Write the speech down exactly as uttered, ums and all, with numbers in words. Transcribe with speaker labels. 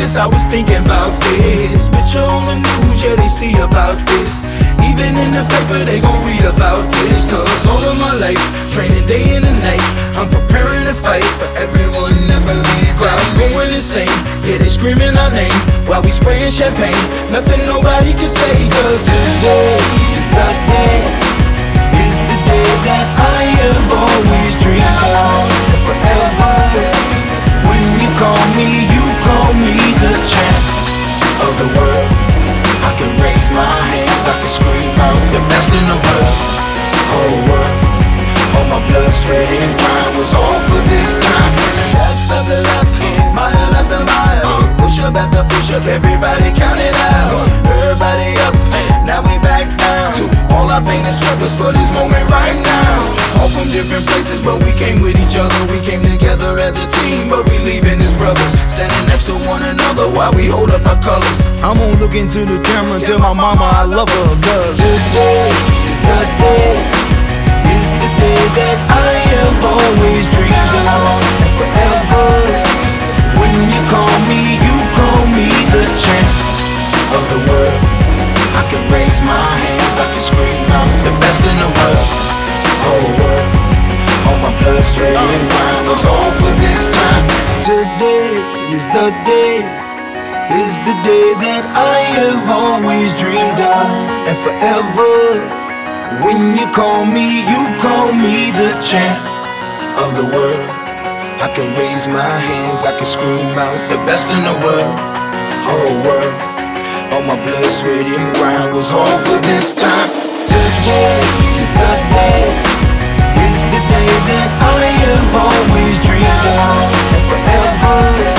Speaker 1: this, I was thinking about this. Picture on the news, yeah, they see about this. Even in the paper, they gon' read about this. Cause all of my life, training day and the night, I'm preparing to fight for everyone that believe. Crowds going insane, yeah, they screaming our name while we spraying champagne. Nothing nobody can say, cause today is the day, is the day that I have always dreamed of. Forever, when you call me, you call me the champ of the world. I can raise my hands, I can scream out the best in the world. Whole world, all my blood, sweat and grind was all for this time. Lap after lap, mile after mile, push up after push up, everybody count it out. Everybody up, now we back down. All our pain and sweat was for this moment right now. All from different places, but we came with each other. We came together as a team, but we leaving as brothers. Standing next to one another while we hold up our colors. I'm gonna look into the camera and tell my mama I love her, cause today is the day, is the day that I have always dreamed of. And forever, when you call me, you call me the champ of the world. I can raise my hands, I can scream out the best in the world. Whole world, all my blood, sweat and grind was all for this time. Today is the day, is the day that I have always dreamed of. And forever, when you call me, you call me the champ of the world. I can raise my hands, I can scream out the best in the world. Whole world, all my blood, sweat and grind was all for this time. Today is the day, is the day that I have always dreamed of. And forever,